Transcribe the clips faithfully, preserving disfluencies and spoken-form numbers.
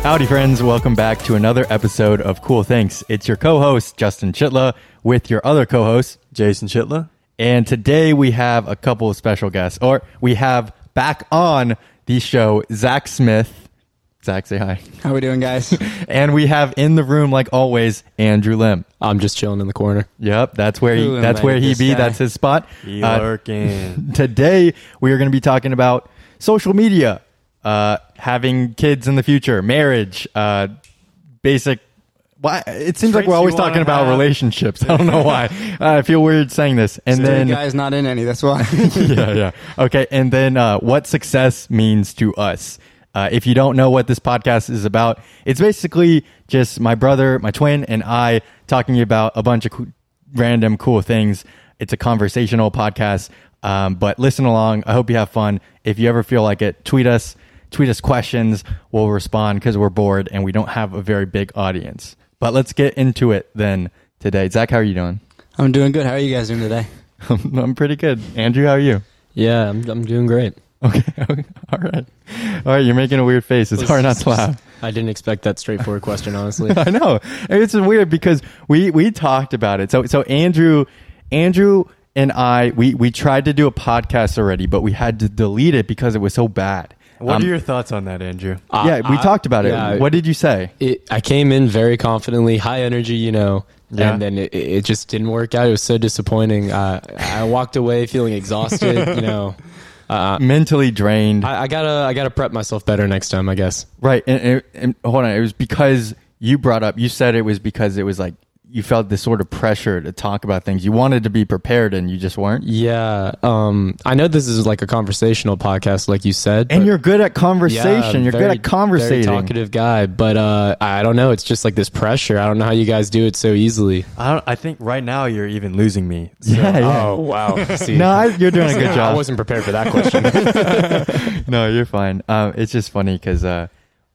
Howdy, friends. Welcome back to another episode of Cool Things. It's your co-host, Justin Chitla, with your other co-host, Jason Chitla. And today we have a couple of special guests, or we have back on the show, Zach Smith. Zach, say hi. How we doing, guys? And we have in the room, like always, Andrew Lim. I'm just chilling in the corner. Yep, that's where he, Ooh, that's where he this be. guy. That's his spot. He Uh, lurking. Today we are going to be talking about social media, uh, having kids in the future, marriage, uh, basic. Why it seems like Traits we're always you wanna talking about have. relationships. I don't know why. uh, I feel weird saying this. And The then guy's not in any. That's why. yeah, yeah. Okay, and then uh, what success means to us. Uh, if you don't know what this podcast is about, it's basically just my brother, my twin, and I talking about a bunch of co- random cool things. It's a conversational podcast, um, but listen along. I hope you have fun. If you ever feel like it, tweet us. Tweet us questions. We'll respond because we're bored and we don't have a very big audience. But let's get into it then today. Zach, how are you doing? I'm doing good. How are you guys doing today? I'm pretty good. Andrew, how are you? Yeah, I'm I'm doing great. Okay. All right. All right. You're making a weird face. It's hard not to laugh. I didn't expect that straightforward question, honestly. I know. It's weird because we, we talked about it. So, so Andrew, Andrew and I, we, we tried to do a podcast already, but we had to delete it because it was so bad. What Um, are your thoughts on that, Andrew? yeah, we I- talked about it. yeah, What did you say? It, I came in very confidently, high energy, you know, Yeah. and then it, it just didn't work out. It was so disappointing. Uh, I walked away feeling exhausted, you know. Uh, Mentally drained. I, I gotta I gotta prep myself better next time, I guess. Right. And, and, and hold on. It was because you brought up, you said it was because it was like, you felt this sort of pressure to talk about things. You wanted to be prepared and you just weren't. Yeah, um, I know this is like a conversational podcast, like you said, And but- you're good at conversation. Yeah, you're very- good at conversating. Very talkative guy, but uh, I don't know. It's just like this pressure. I don't know how you guys do it so easily. I don't, I think right now you're even losing me. So- Yeah, yeah. Oh wow! See, No, I- you're doing a good I job. wasn't prepared for that question. No, you're fine. Um, it's just funny because uh,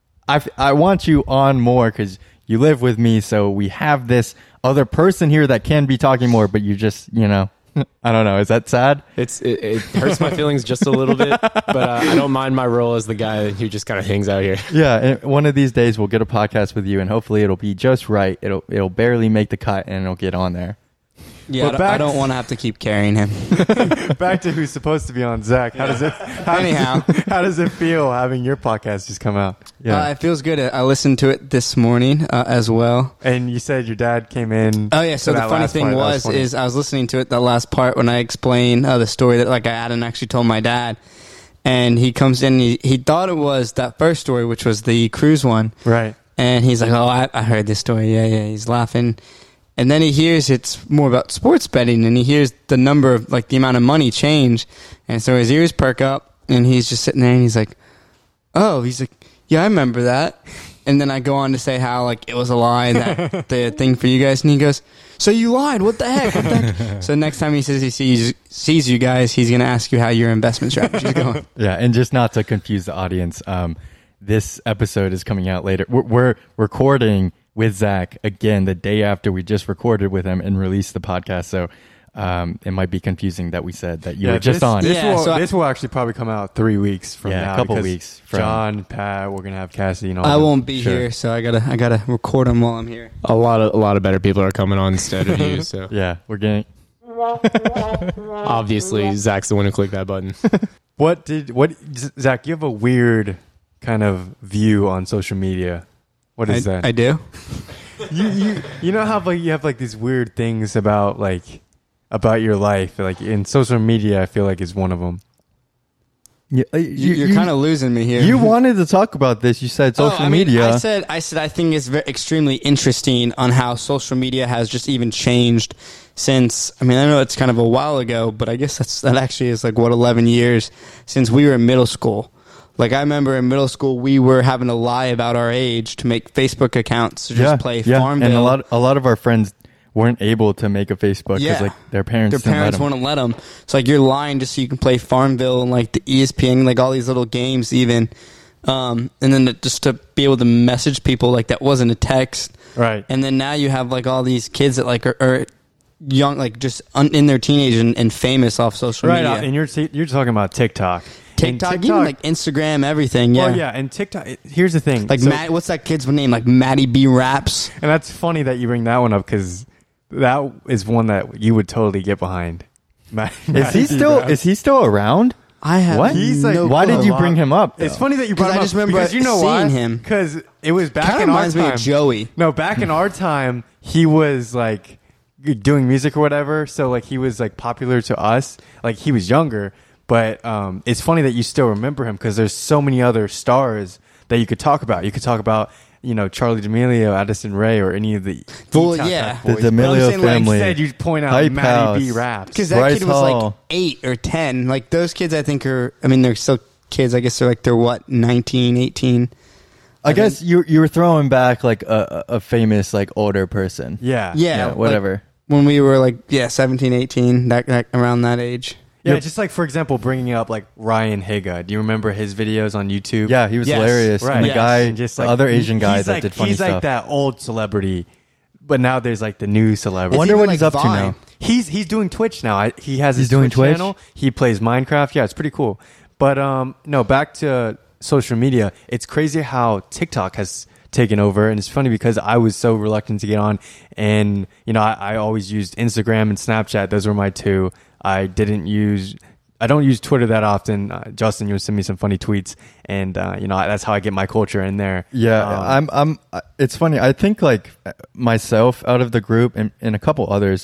I I want you on more because you live with me, so we have this other person here that can be talking more, but you just, you know, I don't know. Is that sad? It's it, it hurts my feelings just a little bit, but uh, I don't mind my role as the guy who just kind of hangs out here. Yeah. And one of these days we'll get a podcast with you, and hopefully it'll be just right. It'll it'll barely make the cut, and it'll get on there. Yeah, But I don't, back- I don't want to have to keep carrying him. Back to who's supposed to be on, Zach. How does it? How Anyhow. does, how does it feel having your podcast just come out? Yeah. Uh, it feels good. I listened to it this morning uh, as well. And you said your dad came in. Oh yeah. So for the that funny last thing part. That was, funny. is I was listening to it that last part when I explained uh, the story that like I hadn't actually told my dad, and he comes in. And he he thought it was that first story, which was the cruise one. right. And he's like, oh, I, I heard this story. Yeah, yeah. He's laughing. And then he hears it's more about sports betting, and he hears the number of, like, the amount of money change. And so his ears perk up, and he's just sitting there, and he's like, oh, he's like, yeah, I remember that. And then I go on to say how, like, it was a lie, that the thing for you guys. And he goes, so you lied. What the heck? What the heck? So next time he says he sees, sees you guys, he's going to ask you how your investment strategy is going. Yeah, and just not to confuse the audience, um, this episode is coming out later. We're, we're recording with Zach again the day after we just recorded with him and released the podcast. So um, it might be confusing that we said that you Yeah, were just this, on. This, Yeah, will, so I- this will actually probably come out three weeks from Yeah, a now. couple because weeks from- John, Pat, we're gonna have Cassidy and all. I them. won't be Sure. here, so I gotta I gotta record them while I'm here. A lot of a lot of better people are coming on instead of you. So Yeah, we're getting. obviously, Zach's the one who clicked that button. What did what Zach? You have a weird kind of view on social media. What is I, that? I do. you, you you know how like you have like these weird things about like about your life, like in social media. I feel like is one of them. Yeah, uh, You, you're kind of losing me here. You wanted to talk about this. You said Oh, social I mean, media. I said, I said, I think it's very, extremely interesting on how social media has just even changed since. I mean, I know it's kind of a while ago, but I guess that's that actually is like what eleven years since we were in middle school. Like I remember in middle school, we were having to lie about our age to make Facebook accounts to just yeah, play yeah. Farmville. And a lot, a lot of our friends weren't able to make a Facebook because Yeah. like their parents, Their didn't parents let them. wouldn't let them. So like you're lying just so you can play Farmville and like the E S P N, like all these little games even. Um, and then to, just to be able to message people like that wasn't a text. Right. And then now you have like all these kids that like are, are young, like just un, in their teenage and, and famous off social Right, media. uh, and you're you're talking about TikTok. TikTok, TikTok- even like Instagram, everything. Yeah, Well, yeah, and TikTok. it- Here's the thing, Like So- Matt, what's that kid's name? Like Maddie B Raps. and that's funny that you bring that one up because that is one that you would totally get behind. Matt- Is he Matty still? Raps. Is he still around? I have What? He's like, no Why clue. did you a bring lot- him up? It's though? funny that you brought 'Cause him I up just remember because you know seeing why? him. Because it was back Kind of in our reminds me time. of Joey. No, back in our time, he was like doing music or whatever. So like he was like popular to us. Like he was younger, but um, it's funny that you still remember him because there's so many other stars that you could talk about. You could talk about you know Charlie D'Amelio, Addison Rae, or any of the Well, D-Top yeah. type The boys. D'Amelio But I'm saying, like, family. Instead, you point out Hype Matty B House. Raps. Because that Bryce kid was like Hall. eight or ten. Like those kids, I think are. I mean, they're still kids. I guess they're like they're what nineteen, eighteen. I guess you you were throwing back like a, a a famous like older person. Yeah, Yeah, Yeah, like, whatever. when we were like yeah, seventeen, eighteen, that, that around that age. Yeah, Yep. just like for example, bringing up like Ryan Higa. Do you remember his videos on YouTube? Yeah, he was Yes, hilarious. right. And the Yes. guy, And just the like other Asian guy he's that like, did funny he's stuff. like that old celebrity, but now there's like the new celebrity. I wonder even what like he's up to Vine. now. He's he's doing Twitch now. I, he has He's his doing Twitch, Twitch? channel. He plays Minecraft. Yeah, it's pretty cool. But um, no, back to social media. It's crazy how TikTok has taken over, and it's funny because I was so reluctant to get on, and you know I, I always used Instagram and Snapchat. Those were my two. I didn't use. I don't use Twitter that often. Uh, Justin, you would send me some funny tweets, and uh, you know that's how I get my culture in there. Yeah, Um, I'm. I'm. I- It's funny. I think like myself out of the group and, and a couple others,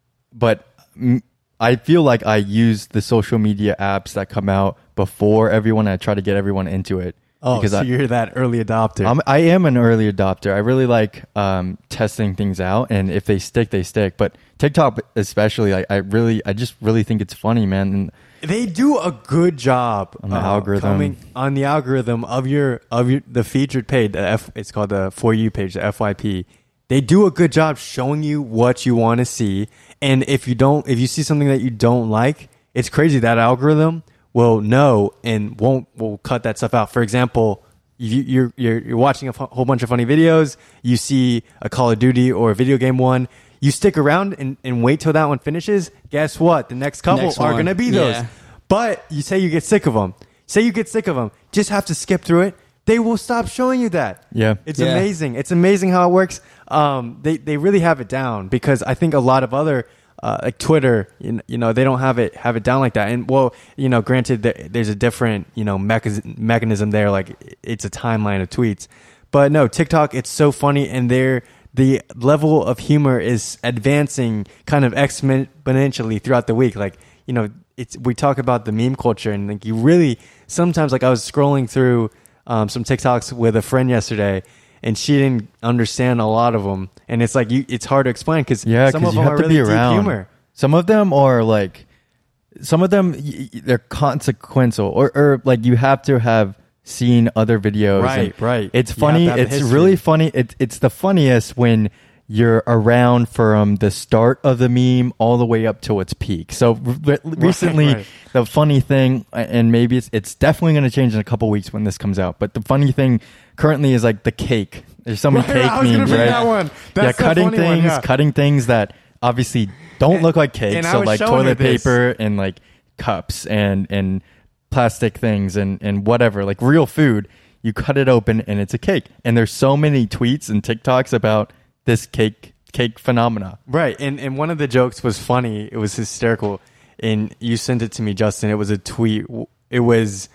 but mm, I feel like I use the social media apps that come out before everyone. I try to get everyone into it. Oh, because so I, you're that early adopter. I'm, I am an early adopter. I really like um, testing things out, and if they stick, they stick. But TikTok, especially, like I really, I just really think it's funny, man. And They do a good job On the algorithm. coming on the algorithm of your of your the featured page. The F, it's called the For You page, the F Y P. They do a good job showing you what you want to see, and if you don't, if you see something that you don't like, it's crazy that algorithm will know and won't will cut that stuff out. For example, you, you're you're you're watching a f- whole bunch of funny videos. You see a Call of Duty or a video game one. You stick around and, and wait till that one finishes. Guess what? The next couple Next are one. going to be those. Yeah. But you say you get sick of them. Say you get sick of them. Just have to skip through it. They will stop showing you that. Yeah. It's Yeah. amazing. It's amazing how it works. Um, they they really have it down because I think a lot of other uh, like Twitter, you know, you know, they don't have it have it down like that. And well, you know, granted, there, there's a different you know mechanism mechanism there. Like it's a timeline of tweets. But no, TikTok, it's so funny, and they're the level of humor is advancing kind of exponentially throughout the week. Like, you know, it's we talk about the meme culture, and like you really sometimes, like I was scrolling through um, some TikToks with a friend yesterday, and she didn't understand a lot of them, and it's like you, it's hard to explain because yeah, some of because you them have are to really be around. deep humor. Some of them are like, some of them y- y- they're consequential, or or like you have to have seen other videos. Right, and right. It's You have funny. to have the It's history. really funny. It, it's the funniest when you're around from the start of the meme all the way up to its peak. So re- recently, right. the funny thing, and maybe it's it's definitely going to change in a couple weeks when this comes out. But the funny thing currently is like the cake. There's so many Right, cake I was gonna memes, bring right? that one. yeah, That's the cutting funny things, one, yeah. cutting things that obviously don't And- look like cake. and I So was like showing her toilet this. paper and like cups and and plastic things and and whatever, like real food. You cut it open and it's a cake. And there's so many tweets and TikToks about this cake cake phenomena. Right, and and one of the jokes was funny. It was hysterical, and you sent it to me, Justin. It was a tweet. It was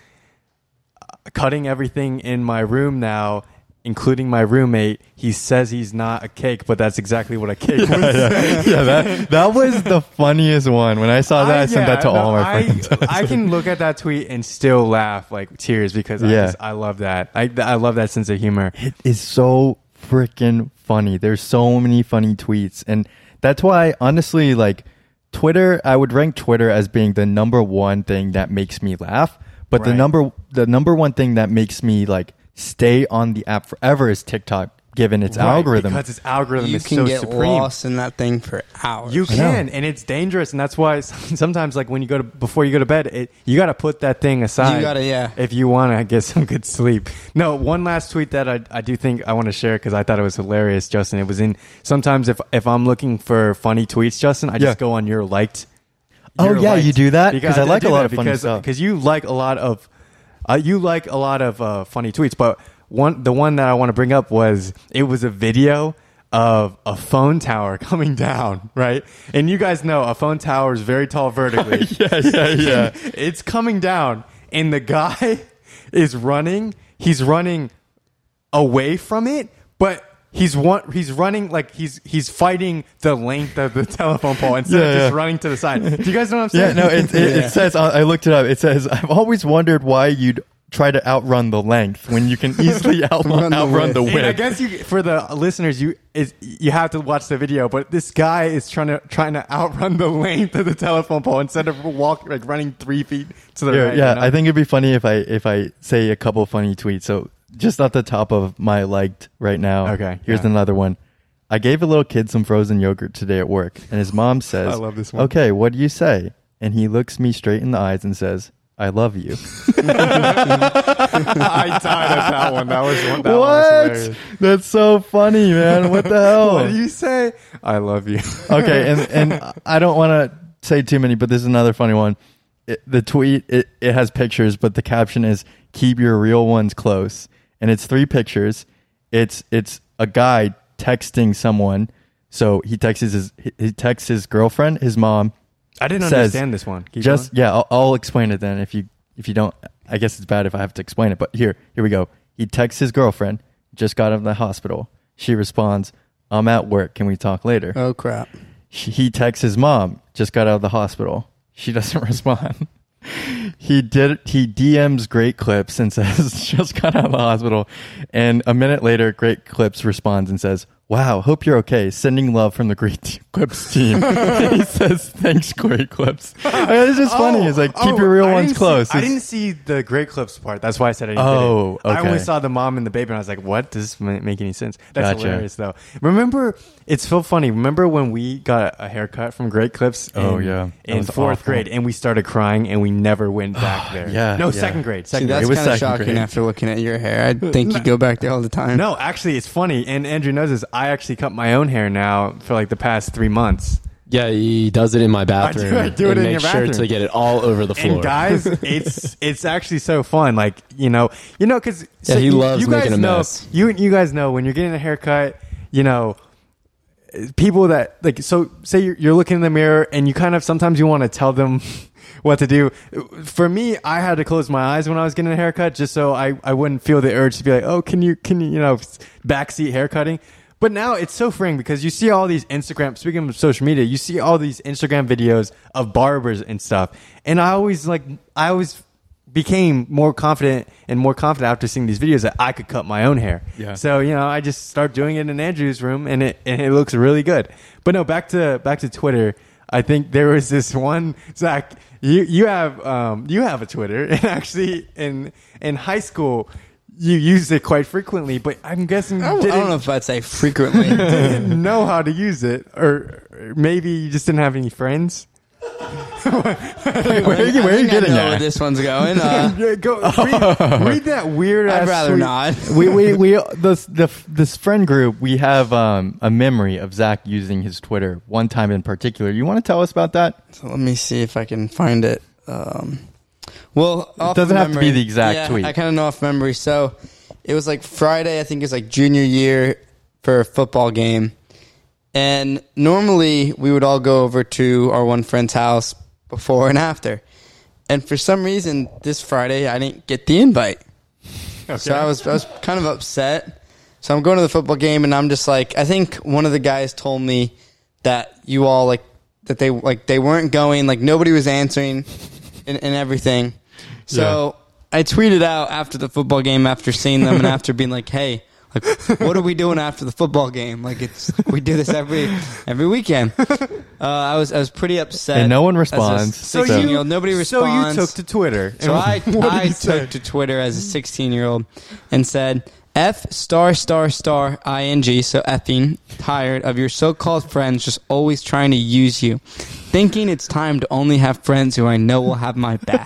uh, cutting everything in my room now, including my roommate. He says he's not a cake, but that's exactly what a cake was. yeah, that that was the funniest one. When I saw that, I, sent yeah, that to no, all my I, friends. I can look at that tweet and still laugh like tears because I, Yeah. just, I love that. I I love that sense of humor. It is so freaking funny. There's so many funny tweets, and that's why honestly, like Twitter, I would rank Twitter as being the number one thing that makes me laugh. But the Right. number the number one thing that makes me like stay on the app forever is TikTok, given its Right, algorithm. because its algorithm You is can so get supreme. lost in that thing for hours. You I know. can, and it's dangerous, and that's why sometimes, like when you go to before you go to bed, it, you got to put that thing aside. You gotta, yeah. if you want to get some good sleep. No, one last tweet that I I do think I want to share because I thought it was hilarious, Justin. It was in sometimes if if I'm looking for funny tweets, Justin, I just Yeah. go on your liked. Oh, your yeah, liked- you do that? 'Cause I like do a lot that of funny because, stuff. because you like a lot of uh, you like a lot of uh, funny tweets, but one the one that I want to bring up was it was a video of a phone tower coming down, right? And you guys know a phone tower is very tall vertically. yeah, yeah, yeah. It's coming down, and the guy is running. He's running away from it, but he's one. He's running like he's he's fighting the length of the telephone pole instead Yeah, of just yeah. running to the side. Do you guys know what I'm Yeah, saying? no, it, it, Yeah. it says, I looked it up. It says, I've always wondered why you'd try to outrun the length when you can easily outrun, Run the outrun the width. And I width. guess you, for the listeners, you is you have to watch the video. But this guy is trying to trying to outrun the length of the telephone pole instead of walk like running three feet to the Yeah, right. yeah, you know? I think it'd be funny if I if I say a couple funny tweets. So just at the top of my liked right now. Okay, Here's yeah. another one. I gave a little kid some frozen yogurt today at work, and his mom says, I love this one. Okay, what do you say? And he looks me straight in the eyes and says, I love you. I died at that one. That was one. That One was What? hilarious. That's so funny, man. What the hell? What do you say? I love you. Okay, and and I don't want to say too many, but this is another funny one. It, the tweet it, it has pictures, but the caption is "Keep your real ones close," and it's three pictures. It's it's a guy texting someone. So he texts his he texts his girlfriend, his mom. I didn't Says, understand this one. Keep Just going. yeah, I'll, I'll explain it then. If you if you don't, I guess it's bad if I have to explain it. But here here we go. He texts his girlfriend. Just got out of the hospital. She responds, "I'm at work. Can we talk later?" Oh crap! She, he texts his mom. Just got out of the hospital. She doesn't respond. He did. He D Ms Great Clips and says, "Just got out of the hospital." And a minute later, Great Clips responds and says, "Wow, hope you're okay. Sending love from the Great Clips team." And he says, "Thanks, Great Clips." I mean, it's just funny. It's like keep Oh, your real I ones didn't see- close. I It's- didn't see the Great Clips part. That's why I said I didn't Oh, get it. I okay. only saw the mom and the baby, and I was like, "What? Does this ma- make any sense?" That's Gotcha. hilarious, though. Remember, it's so funny. Remember when we got a haircut from Great Clips? In, Oh, yeah. That in was fourth awful. grade, and we started crying, and we never went back there. yeah, no, yeah. second grade. See, Second that's It was kind of second shocking grade. after looking at your hair. I think you go back there all the time. No, actually, it's funny, and Andrew knows this. I actually cut my own hair now for like the past three months. Yeah, he does it in my bathroom. I do it and in makes your sure bathroom. to get it all over the floor. And guys, it's it's actually so fun. Like you know, you know, because Yeah, he you, loves you guys making a know, mess. You you guys know when you're getting a haircut, you know, people that like. So say you're, you're looking in the mirror and you kind of sometimes you want to tell them what to do. For me, I had to close my eyes when I was getting a haircut just so I, I wouldn't feel the urge to be like, oh, can you can you you know backseat haircutting. But now it's so freeing because you see all these Instagram, speaking of social media, you see all these Instagram videos of barbers and stuff. And I always like, I always became more confident and more confident after seeing these videos that I could cut my own hair. Yeah. So, you know, I just start doing it in Andrew's room and it, and it looks really good. But no, back to, back to Twitter. I think there was this one, Zach, you, you have, um, you have a Twitter, and actually in, in high school, you used it quite frequently, but I'm guessing you I, don't- I didn't, don't know if I'd say frequently. didn't know how to use it, or, or maybe you just didn't have any friends. where are you, where are you I think I getting know where at? this one's going. Uh, Yeah, go read, read that weird. I'd ass rather tweet. not. we we we this the this friend group we have um, a memory of Zach using his Twitter one time in particular. You want to tell us about that? So let me see if I can find it. Um, well, off doesn't of have to be memory- the exact yeah, tweet. I kind of know off memory. So it was like Friday. I think it was like junior year for a football game, and normally we would all go over to our one friend's house before and after. And for some reason, this Friday I didn't get the invite. So I was I was kind of upset. So I'm going to the football game, and I'm just like, I think one of the guys told me that you all like that they like they weren't going, like nobody was answering, and, and everything. So I tweeted out after the football game, after seeing them, and after being like, hey, like, what are we doing after the football game? Like, it's we do this every every weekend. Uh, I was I was pretty upset, And no one as a responds. So sixteen-year-old, nobody responds. So you took to Twitter. So I, What did I you say? took to Twitter as a sixteen-year-old and said, F star star star ing, so effing tired of your so-called friends just always trying to use you, thinking it's time to only have friends who I know will have my back.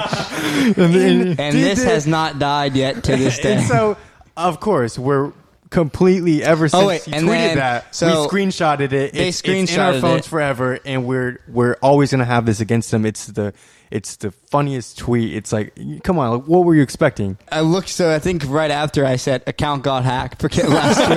and Did- this did- has not died yet to this day. And so, of course, we're completely ever since wait, you and tweeted then- that. so we screenshotted it. they It's, it's in our screenshotted phones it. forever, and we're we're always gonna have this against them. It's the it's the funniest tweet. It's like, come on, like, what were you expecting? I looked, so I think right after I said account got hacked. Forget last week.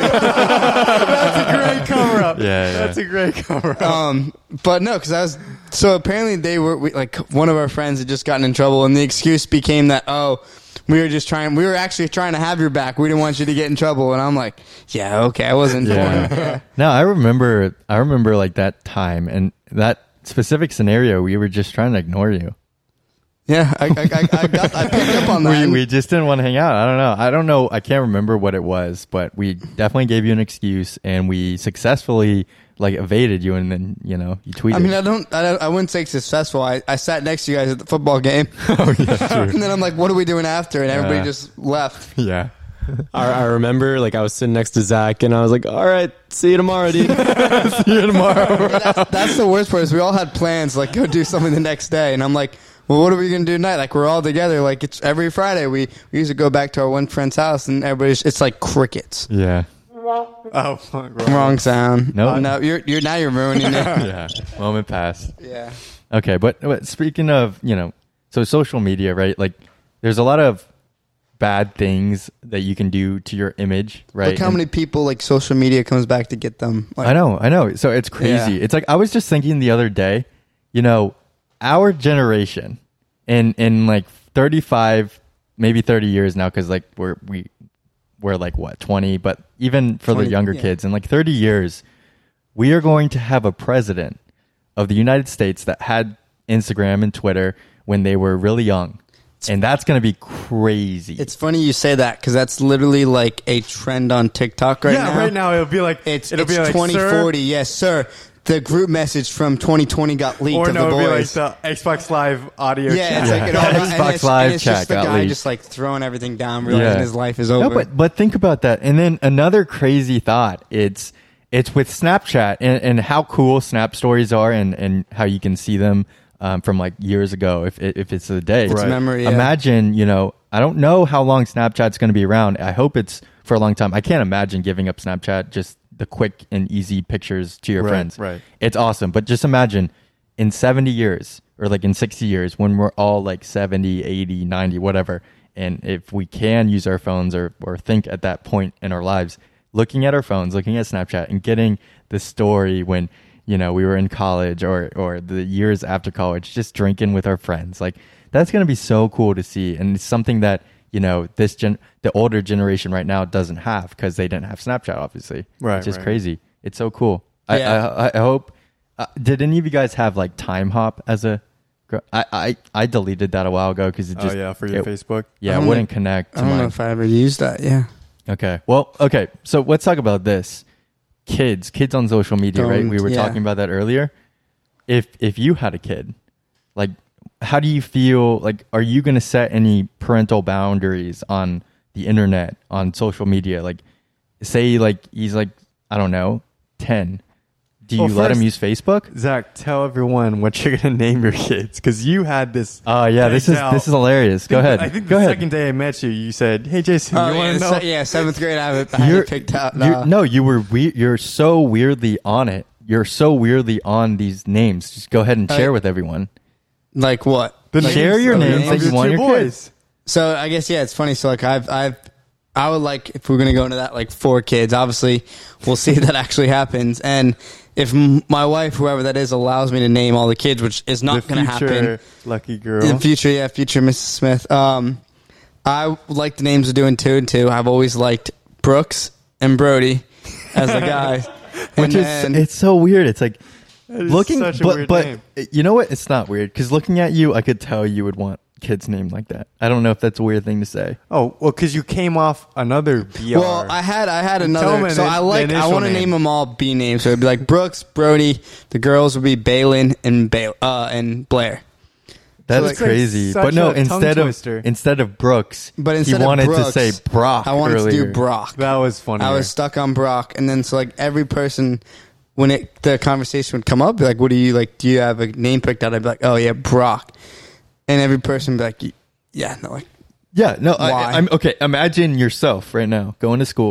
That's a great cover up. Yeah, yeah. That's a great cover up. Um, but no, because I was so apparently they were we, like one of our friends had just gotten in trouble, and the excuse became that oh, we were just trying, we were actually trying to have your back. We didn't want you to get in trouble, and I'm like, yeah, okay, I wasn't. Yeah. Yeah. No, I remember. I remember like that time and that specific scenario. We were just trying to ignore you. Yeah, I, I, I, I got, I picked up on that. We we just didn't want to hang out. I don't know. I don't know. I can't remember what it was, but we definitely gave you an excuse, and we successfully like evaded you, and then you know you tweeted. I mean, I don't, I, don't, I wouldn't say successful. I, I sat next to you guys at the football game, oh yeah, true. and then I'm like, what are we doing after? And everybody Yeah. just left. yeah. I, I remember, like, I was sitting next to Zach, and I was like, all right, see you tomorrow, dude. See you tomorrow. that's, that's the worst part is we all had plans, like go do something the next day, and I'm like, well, what are we gonna do tonight? Like we're all together. Like it's every Friday. We we used to go back to our one friend's house, and everybody's it's like crickets. Yeah. Oh, fuck, wrong. Wrong sound. Nope. Oh, no, you're you're now you're ruining it. Yeah. Moment passed. Yeah. Okay, but, but speaking of, you know, so social media, right? Like, there's a lot of bad things that you can do to your image, right? Look how And- many people like social media comes back to get them. Like, I know, I know. So it's crazy. Yeah. It's like I was just thinking the other day, you know, our generation in in like thirty-five, maybe thirty years now, because like we're we we're like what twenty, but even for twenty, the younger yeah. kids in like thirty years, we are going to have a president of the United States that had Instagram and Twitter when they were really young. And that's going to be crazy. It's funny you say that because that's literally like a trend on TikTok right yeah, now. right now it'll be like It's it'll it's be like twenty forty. sir, Yes, sir. The group message from twenty twenty got leaked or of no, the it'll be like boys. the Xbox Live audio. yeah, chat. it's like it all, and Xbox it's, Live and it's chat just the got guy leaked. just like throwing everything down, realizing his life is over. No, but but think about that. And then another crazy thought. It's it's with Snapchat and, and how cool Snap stories are, and, and how you can see them um, from like years ago if if it's a day. It's Right. memory. Yeah. Imagine, you know, I don't know how long Snapchat's going to be around. I hope it's for a long time. I can't imagine giving up Snapchat, just the quick and easy pictures to your Right, friends. right. It's awesome. But just imagine in seventy years or like in sixty years when we're all like seventy, eighty, ninety, whatever. And if we can use our phones or, or think at that point in our lives, looking at our phones, looking at Snapchat and getting the story when, you know, we were in college or, or the years after college, just drinking with our friends. Like that's going to be so cool to see. And it's something that, you know, this gen, the older generation right now doesn't have because they didn't have Snapchat, obviously. Right, It's just right. crazy. It's so cool. I, Yeah. I, I hope. Uh, did any of you guys have like Time Hop as a? gr- I I, I deleted that a while ago because it Oh just yeah, for your it, Facebook. yeah I it don't wouldn't know- connect I to don't know mine. if I ever used that. Yeah. Okay, well, okay. So let's talk about this. Kids, kids on social media, right? Don't- We were yeah. talking about that earlier. If if you had a kid, like, how do you feel? Like, are you going to set any parental boundaries on the internet, on social media? Like, say, like he's like, I don't know, ten. Do you Well, let him use first- Facebook? Zach, tell everyone what you're gonna name your kids because you had this. Oh yeah, this is picked out. this is hilarious. Go I think- ahead. I think Go the ahead. second day I met you, you said, "Hey, Jason, Oh, you yeah, want to the know?" se- yeah, seventh grade. I have it, I had You're- it picked out. you're- No. no, you were we- You're so weirdly on it. You're so weirdly on these names. Just go ahead and Uh, share with everyone. Like what? The Like- Share your of names of that you your want two your boys. So I guess yeah, it's funny. So like I've I've I would like if we're gonna go into that like four kids. Obviously, we'll see if that actually happens. And if m- my wife, whoever that is, allows me to name all the kids, which is not The gonna happen future lucky girl. in the future. Yeah, future Missus Smith. Um, I like the names of doing two and two. I've always liked Brooks and Brody as the guys. And Which is then- it's so weird. It's like That is looking, such a but weird but name. you know what? It's not weird because looking at you, I could tell you would want kids named like that. I don't know if that's a weird thing to say. Oh well, because you came off another B R. Well, I had I had Tell another. them So the- I the like I initial want to name. name them all B names. So it'd be like Brooks, Brody. The girls would be Balin and Bale uh, and Blair. That's it's like crazy. such But no, a tongue instead of twister. instead of Brooks, But he instead of wanted Brooks, to say Brock. I wanted earlier. to do Brock. that was funny. I was stuck on Brock, and then so like every person, when it the conversation would come up, be like, "What do you like? Do you have a name picked out?" I'd be like, "Oh yeah, Brock," and every person would be like, "Yeah, no, like Yeah, no, I, Why? I'm okay. Imagine yourself right now going to school,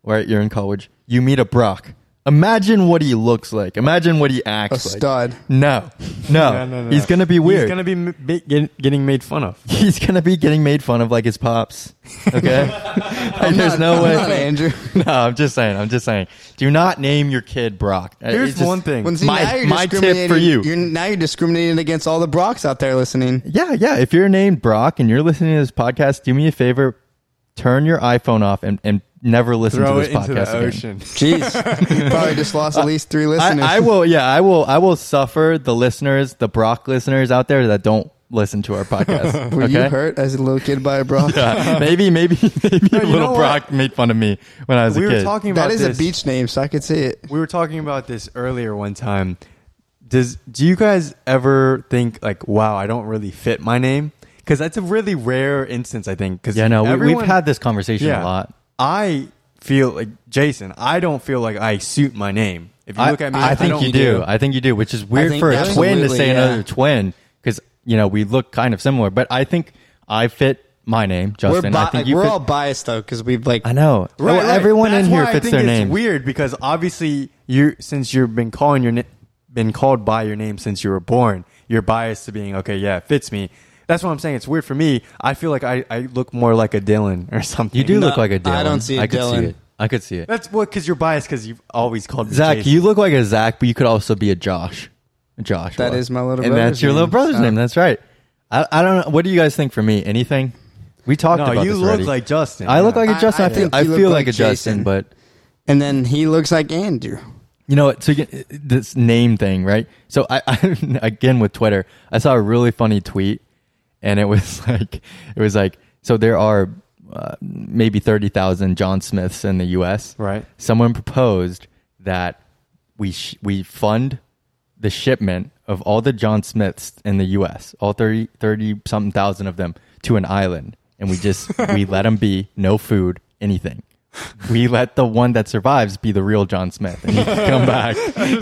right? You're in college. You meet a Brock. Imagine what he looks like. Imagine what he A acts like. stud. No, no, No, no, no. he's gonna be weird. He's gonna be m- ma- get- getting made fun of. He's gonna be getting made fun of like his pops. Okay, Like, there's not, no I'm way. not Andrew. No, I'm just saying. I'm just saying. Do not name your kid Brock. Uh, Here's it's just- one thing. Well, see, My- now you're my tip discriminating- for you. You're, now you're discriminating against all the Brocks out there listening. Yeah, yeah. If you're named Brock and you're listening to this podcast, do me a favor. Turn your iPhone off and, and never listen Throw to it this into podcast the again. ocean. Jeez, you probably just lost at least three listeners. I, I will, yeah, I will, I will suffer the listeners, the Brock listeners out there that don't listen to our podcast. Were okay? you hurt as a little kid by a Brock? Yeah, maybe, maybe, maybe No, you little know Brock what? made fun of me when I was We a were kid. talking about That is this. a beach name, so I could see it. We were talking about this earlier one time. Does do you guys ever think like, wow, I don't really fit my name? Because that's a really rare instance, I think. Because yeah, no, we, we've had this conversation yeah, a lot. I feel like Jason. I don't feel like I suit my name. If you I, look at me, I think don't you do. I think you do, which is weird think for a twin to absolutely, say yeah. another twin because you know we look kind of similar. But I think I fit my name, Justin. We're, bi- I think like, you we're fit, all biased though because we've like I know. Right, Well, right. everyone That's in here why fits I think their it's name. Weird because obviously you, since you've been calling your na- been called by your name since you were born, you're biased to being okay. Yeah, it fits me. That's what I'm saying. It's weird for me. I feel like I, I look more like a Dylan or something. You do No, look like a Dylan. I don't see a I could Dylan. see it. I could see it. That's what because you're biased because you've always called me Zach, Jason. you look like a Zach, but you could also be a Josh. A Josh. That is my little and brother's that's your name, little brother's so. name. That's right. I, I don't know. What do you guys think for me? Anything? We talked No, about you this look already. like Justin. I look Yeah. like a I- Justin. I, I feel, think I you look feel like, like a Justin, Jason. but and then he looks like Andrew. you know what? So you get this name thing, right? So I, I again with Twitter, I saw a really funny tweet, and it was like, it was like, so there are uh, maybe thirty thousand John Smiths in the U S. Right. Someone proposed that we sh- we fund the shipment of all the John Smiths in the U S, all thirty, thirty something thousand of them, to an island, and we just we let them be, no food, anything. We let the one that survives be the real John Smith, and he can come back.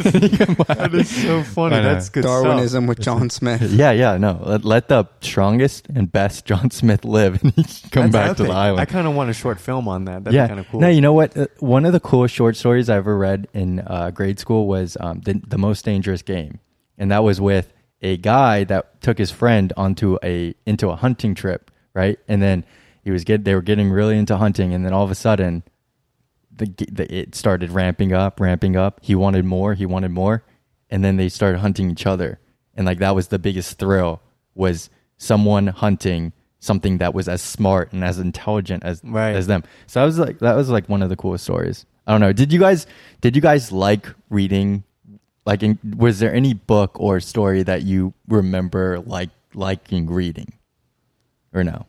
That is so funny. I know. That's good Darwinism with John Smith. Yeah, yeah, no. Let, let the strongest and best John Smith live, and he can come That's back another to the thing. island. I kind of want a short film on that. That'd yeah. be kind of cool. No, you know what? Uh, one of the coolest short stories I ever read in uh, grade school was um, the, the Most Dangerous Game, and that was with a guy that took his friend onto a into a hunting trip, right? And then he was get they were getting really into hunting, and then all of a sudden, the, the it started ramping up, ramping up. He wanted more, he wanted more, and then they started hunting each other, and like that was the biggest thrill, was someone hunting something that was as smart and as intelligent as Right. as them. So that was like that was like one of the coolest stories. I don't know. Did you guys did you guys like reading? Like, in, was there any book or story that you remember like liking reading, or no?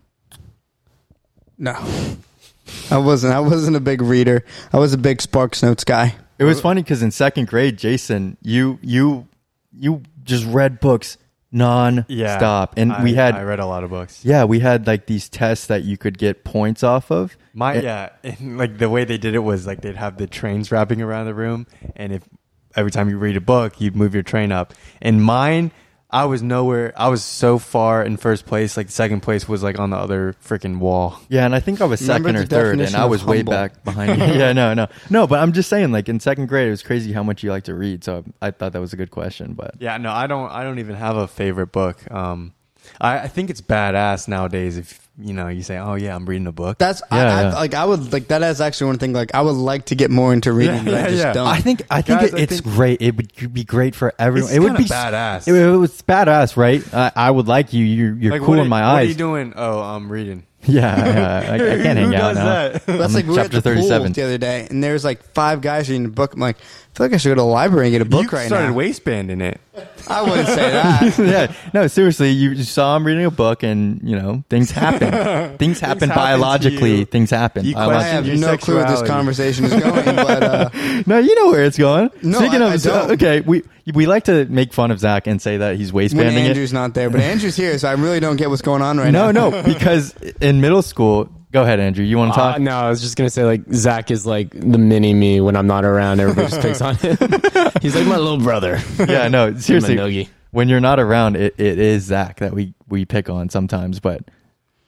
No, I wasn't. I wasn't a big reader. I was a big Sparks Notes guy. It was funny because in second grade, Jason, you you you just read books non yeah, stop, and I, we had I read a lot of books. yeah we had like these tests that you could get points off of. My And- yeah, and like the way they did it was like they'd have the trains wrapping around the room, and if every time you read a book, you'd move your train up. And mine, I was nowhere. I was so far in first place. Like second place was like on the other freaking wall. Yeah, and I think I was Remember second the or third, and definition I of was way humble. back behind you. Yeah, no, no, no. But I'm just saying, like in second grade, it was crazy how much you like to read. So I thought that was a good question. But Yeah, no, I don't. I don't even have a favorite book. Um, I, I think it's badass nowadays if you know you say, "Oh yeah, I'm reading a book." That's Yeah, I, I, yeah. like I would like that is actually one thing. Like I would like to get more into reading, Yeah, but I yeah, just yeah. don't. I think I think Guys, it, I it's think- great. It would be great for everyone. It's it would kinda be badass. It, it was badass, right? I, I would like you. You're, you're Like, cool what in are- my What eyes. are you doing? Oh, I'm reading. Yeah, yeah. I, I can't Who hang out does now. that? That's I'm like in we were at chapter the pool thirty-seven. the other day, and there was like five guys reading a book. I'm like, I feel like I should go to the library and get a book you right started now. waistbanding it. I wouldn't say that. Yeah, no, seriously. You, you saw him reading a book, and you know things happen. things happen happen to biologically. you. Things happen. You I biologically. have Your no clue where this sexuality. conversation is going, but uh, No, you know where it's going. No, Speaking I- of, I don't. okay, we we like to make fun of Zach and say that he's when waistbanding it. Andrew's not there, but Andrew's here, so I really don't get what's going on right No, now. no, because in middle school, go ahead, Andrew. You want to Uh, talk? no, I was just gonna say like Zach is like the mini me when I'm not around. Everybody just picks on him. He's like my little brother. Yeah, no, seriously. Minogi. When you're not around, it, it is Zach that we, we pick on sometimes. But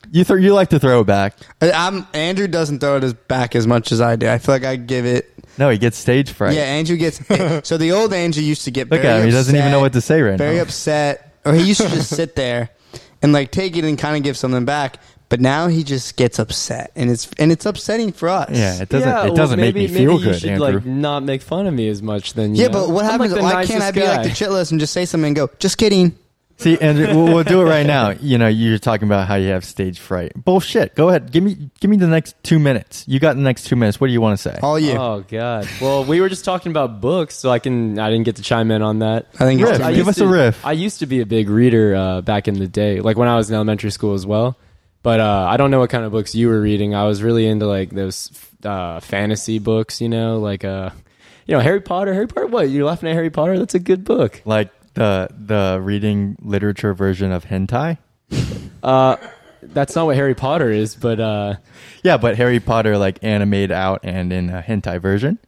You th- you like to throw it back. I- I'm Andrew doesn't throw it as back as much as I do. I feel like I give it. No, he gets stage fright. Yeah, Andrew gets. So the old Andrew used to get Look very at him. He doesn't even upset, know what to say right Very now. upset, or he used to just sit there and like take it and kind of give something back. But now he just gets upset, and it's and it's upsetting for us. Yeah, it doesn't. Yeah, it well, doesn't maybe, make me maybe feel you good, should, Andrew. like, not make fun of me as much. Then you Yeah, know? but what I'm, happens? Like, the why can't I nicest be like guy. the chitless and just say something and go, just kidding? See, Andrew, we'll, we'll do it right now. You know, you're talking about how you have stage fright. Bullshit. Go ahead. Give me give me the next two minutes. You got the next two minutes. What do you want to say? All you. Oh God. Well, we were just talking about books, so I can. I didn't get to chime in on that. I think Riff. it's I Give used us to- a riff. I used to be a big reader uh, back in the day, like when I was in elementary school as well. But uh, I don't know what kind of books you were reading. I was really into like those uh, fantasy books, you know, like uh, you know, Harry Potter. Harry Potter. What? You're laughing at Harry Potter? That's a good book. Like the the reading literature version of hentai? Uh, that's not what Harry Potter is, but uh, Yeah, but Harry Potter like animated out and in a hentai version.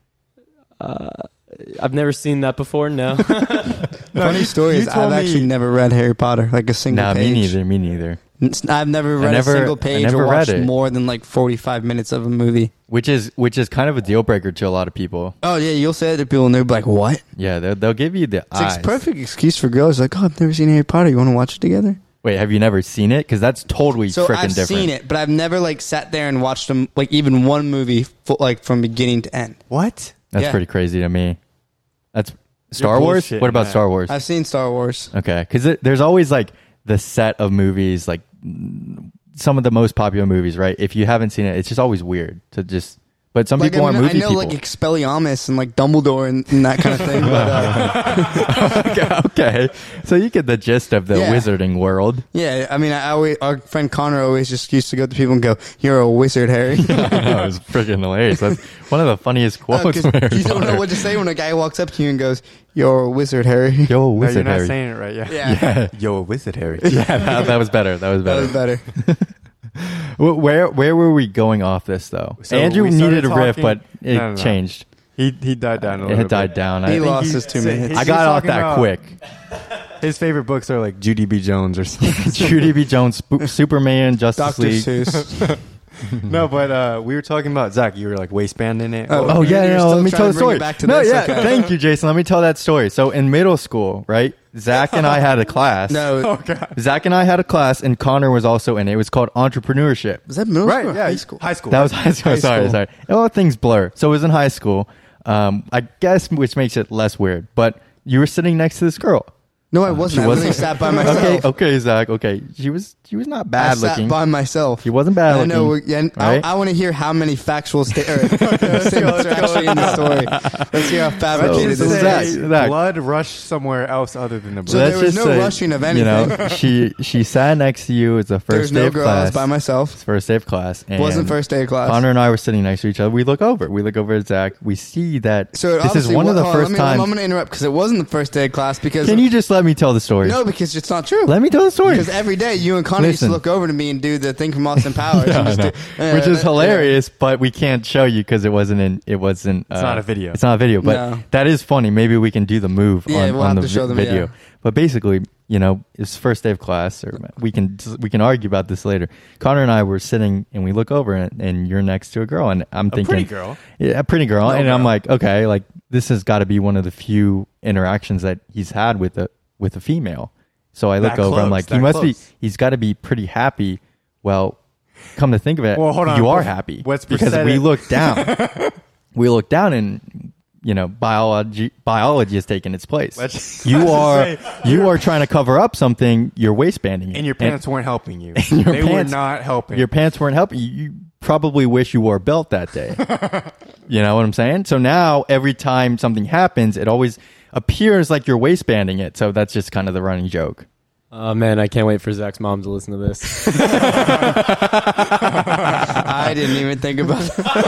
I've never seen that before. No. Funny story you is I've told me- actually never read Harry Potter, like a single Nah, page. me neither. Me neither. N- I've never read never- a single I page never or watched read it. more than like forty-five minutes of a movie. Which is which is kind of a deal breaker to a lot of people. Oh yeah, you'll say it to people and they'll be like, "What?" Yeah, they'll, they'll give you the It's eyes. a perfect excuse for girls like, "Oh, I've never seen Harry Potter. You want to watch it together?" Wait, have you never seen it? Because that's totally So freaking I've different. seen it, but I've never like sat there and watched them like even one movie full, like from beginning to end. What? That's Yeah. pretty crazy to me. That's Star Wars. bullshitting, What about man. Star Wars? I've seen Star Wars. Okay, because there's always like the set of movies, like mm, some of the most popular movies, right? If you haven't seen it, it's just always weird to just. But some Like, people I, mean, are movie I know people. like Expelliarmus and like Dumbledore and, and that kind of thing. But uh, okay, okay, so you get the gist of the Yeah. wizarding world. yeah, I mean, I always our friend Connor always just used to go to people and go, "You're a wizard, Harry." I know, it's freaking hilarious. That's one of the funniest Uh, quotes. 'cause from Harry you don't know Potter. what to say when a guy walks up to you and goes, "You're a wizard, Harry." Yo, No, wizard you're not Harry. saying it right. Yeah. Yeah. Yo, wizard Harry. yeah, that, that was better. That was That better. was better. Wh- Where where were we going off this though? So Andrew we started needed a riff, talking- but it No, no, no. changed. He he died down a It little had died bit. down. He I, lost he his two said- minutes. he- I was got off talking that about- quick. His favorite books are like Judy B. Jones or something. Judy B. Jones, Sp- Superman, Justice Doctor League. Seuss. No, but uh, we were talking about Zach. You were like waistbanding it. Oh, Oh yeah, You're no. still Let me trying tell the to bring it story. back to no, this? yeah. Okay. Thank you, Jason. Let me tell that story. So in middle school, right? Zach and I had a class. No, Oh god. Zach and I had a class, and Connor was also in it. It was called entrepreneurship. was that middle Right. school? Or Yeah. high school. High school. That was high school. High sorry, school. sorry. All things blur. So it was in high school. Um, I guess which makes it less weird. But you were sitting next to this girl. No, I wasn't. She I literally wasn't? sat by myself. Okay, okay, Zach. Okay, she was she was not I bad sat looking. by myself. She wasn't bad I looking. know. Yeah, and right? I, I want to hear how many factual sta- or, statements are actually in the story. Let's hear how Let's fabricated just this So, is. Zach, say Zach. blood rushed somewhere else other than the So blood. there was no rushing of You know, anything. she she sat next to you. It's the first There's day no of girl. I was class. by myself. It's first day of class. And Wasn't first day of class. Connor and I were sitting next to each other. We look over. We look over at Zach. We see that So it this is obviously one wa- of the hold on, first let me, I'm times. going to interrupt because it wasn't the first day of class because Can you just let me tell the story? no, because it's not true. Let me tell the story. Because every day you and Connor used to Listen. look over to me and do the thing from Austin Powers, Yeah, and I just know. do, uh, Which is uh, hilarious, but we can't show you because it wasn't in. It wasn't. Uh, It's not a video. It's not a video, but No. that is funny. Maybe we can do the move Yeah, on, we'll on have the to show vi- them, video. yeah. But basically, you know, it's first day of class, or we can we can argue about this later. Connor and I were sitting, and we look over, and, and you're next to a girl, and I'm A thinking, pretty girl. yeah, a pretty girl, No and I'm girl. like, okay, like this has got to be one of the few interactions that he's had with a with a female. So I look That over, I'm close, like, he that must be, close. he's got to be pretty happy. Well, come to think of it, Well, hold on. you are What's- happy what's because we percentage- look down. we look down, and you know, biology biology has taken its place. Let's- you let's are say, you are trying to cover up something. You're waistbanding it, and your pants weren't helping you. your they were pants- not helping. your pants weren't helping you. You probably wish you wore a belt that day. You know what I'm saying? So now every time something happens, it always appears like you're waistbanding it. So that's just kind of the running joke. Oh man, I can't wait for Zach's mom to listen to this. I didn't even think about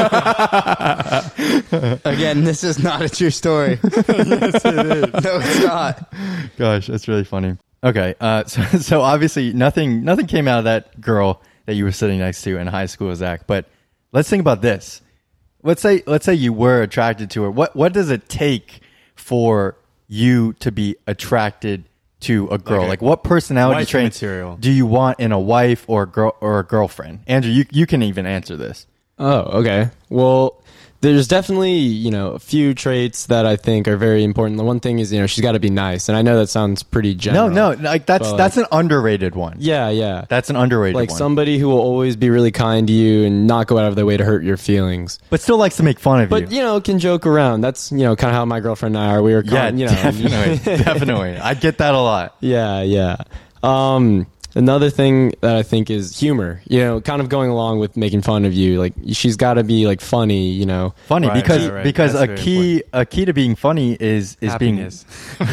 that. Again, this is not a true story. yes, it is. No, it's not. Gosh, that's really funny. Okay, uh, so so obviously nothing nothing came out of that girl that you were sitting next to in high school, Zach. But let's think about this. Let's say let's say you were attracted to her. What what does it take for you to be attracted to a girl? Okay. Like, what personality Wifey trait material. do you want in a wife or a girl or a girlfriend? Andrew, you you can even answer this. Oh, okay. Well, there's definitely, you know, a few traits that I think are very important. The one thing is, you know, she's got to be nice. And I know that sounds pretty general. No, no, like that's But, like- that's an underrated one. Yeah, yeah. That's an underrated Like one. somebody who will always be really kind to you and not go out of their way to hurt your feelings. but still likes to make fun of But, you. you know, can joke around. That's, you know, kind of how my girlfriend and I are. We were, Yeah, con- you know. definitely, definitely. I get that a lot. Yeah, yeah. Um, another thing that I think is humor. You know, kind of going along with making fun of you. Like, she's got to be like funny. You know, Funny Right, because right, right. because That's a very key a key to being funny is is Happiness.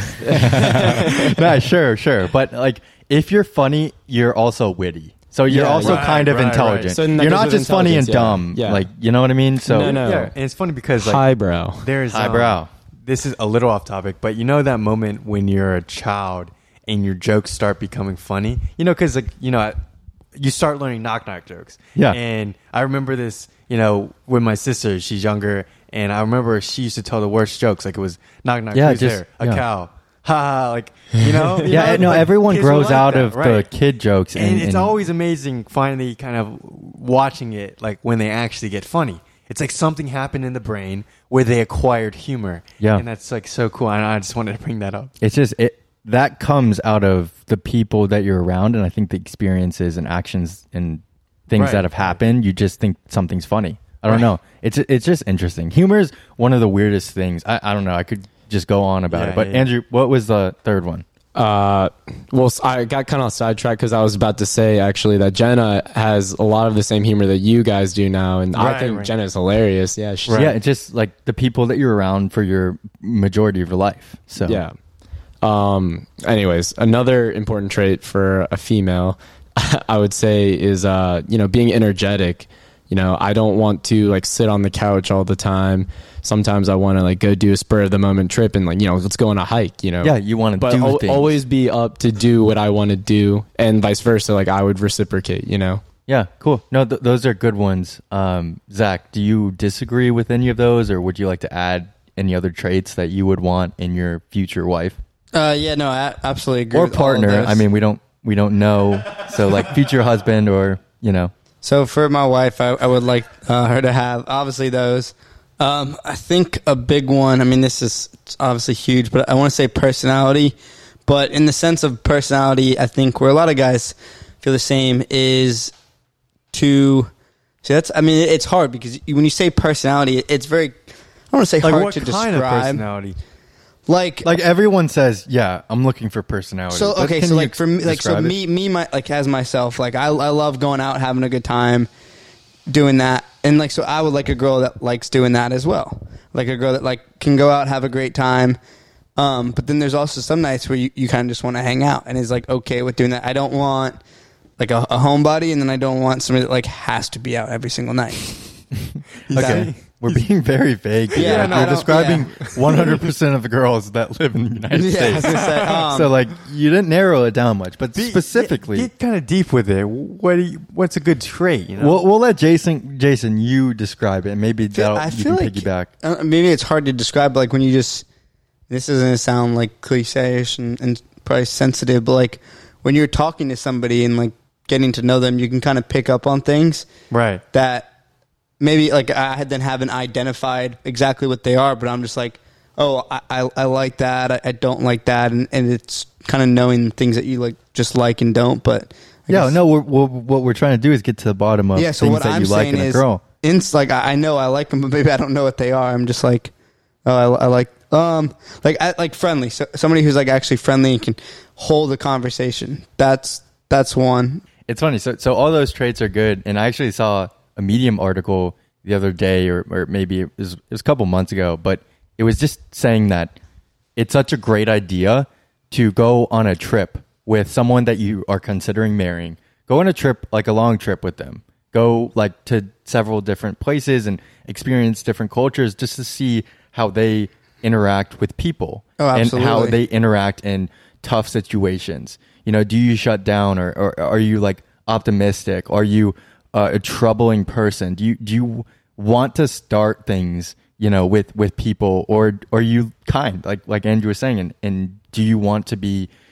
being nah, sure, sure. But like if you're funny, you're also witty. So you're Yeah, also right, kind of right, right. intelligent. So then that you're goes not with just funny and intelligence, yeah. dumb. Yeah. Like you know what I mean? So No, no. Yeah, and it's funny because like highbrow. there's um, highbrow. This is a little off topic, but you know that moment when you're a child and your jokes start becoming funny. You know, because like you know, you start learning knock knock jokes. Yeah. And I remember this. You know, with my sister, she's younger, and I remember she used to tell the worst jokes. Like it was knock knock. Yeah, Who's just- there? A yeah. cow. Ha ha. Like you know. you Yeah, know, no, like, everyone kids will grows like out that, of the right. kid jokes, and, And, it's and- always amazing finally kind of watching it like when they actually get funny. It's like something happened in the brain where they acquired humor. Yeah. And that's like so cool. And I just wanted to bring that up. it's just it that comes out of the people that you're around, and I think the experiences and actions and things Right. that have happened, you just think something's funny. I don't Right. know. It's it's just interesting. Humor is one of the weirdest things. I, I don't know. I could just go on about Yeah, it. But yeah, yeah. Andrew, what was the third one? Uh, well, s- I got kind of sidetracked because I was about to say actually that Jenna has a lot of the same humor that you guys do now, and I Right, think right. Jenna's hilarious. Yeah, she's, Right. Yeah, it's just like the people that you're around for your majority of your life. So yeah. Um. Anyways, another important trait for a female, I would say, is uh, you know, being energetic. You know, I don't want to like sit on the couch all the time. Sometimes I want to like go do a spur of the moment trip and like, you know, let's go on a hike, you know. yeah, you want to But do al- things. always be up to do what I want to do, and vice versa. Like I would reciprocate, you know. Yeah, cool. No, th- those are good ones. Um, Zach, do you disagree with any of those, or would you like to add any other traits that you would want in your future wife Uh, yeah, no, I absolutely agree. or with all of partner? those. I mean, we don't we don't know. So like future husband, or you know. So for my wife, I, I would like uh, her to have obviously those. Um, I think a big one. I mean, this is obviously huge, but I want to say personality. But in the sense of personality, I think where a lot of guys feel the same is to. See, that's. I mean, it's hard because when you say personality, it's very. I don't want to say Like hard what to kind describe. of personality? Like, Like everyone says, yeah, I'm looking for personality. So But okay, can so you like for me, like so describe it? me, me, my like as myself, like I, I love going out, having a good time, doing that, and like so I would like a girl that likes doing that as well, like a girl that like can go out, have a great time. Um, but then there's also some nights where you, you kind of just want to hang out and is like okay with doing that. I don't want like a, a homebody, and then I don't want somebody that like has to be out every single night. Okay. We're being very vague. here. Yeah, Like, no, you're I don't- describing one hundred percent of the girls that live in the United Yeah, I was States. gonna say, um, So like you didn't narrow it down much, but Be- specifically, get, get kind of deep with it. What do you, what's a good trait? You know, we'll we'll let Jason Jason you describe it. and Maybe that'll, I you feel can like piggyback. uh, maybe it's hard to describe. Like when you just, this is gonna sound like cliche-ish and, and probably sensitive, but like when you're talking to somebody and like getting to know them, you can kind of pick up on things right? that maybe like I had then haven't identified exactly what they are, but I'm just like, oh, I I, I like that, I, I don't like that, and, and it's kind of knowing things that you like just like and don't. But I Yeah, guess- no. We're, we're, what we're trying to do is get to the bottom of yeah. So things what that I'm you like saying in a is, girl. It's like I, I know I like them, but maybe I don't know what they are. I'm just like, oh, I, I like um like I like friendly. So somebody who's like actually friendly and can hold a conversation. That's that's one. It's funny. So, so all those traits are good. And I actually saw a Medium article the other day, or, or maybe it was, it was a couple months ago, but it was just saying that it's such a great idea to go on a trip with someone that you are considering marrying. Go on a trip, like a long trip with them. Go like to several different places and experience different cultures just to see how they interact with people Oh, and absolutely. how they interact in tough situations. You know, do you shut down, or, or are you like optimistic? Are you uh, a troubling person? Do you do you want to start things, you know, with with people, or, or are you kind, like like Andrew was saying, and, and do you want to be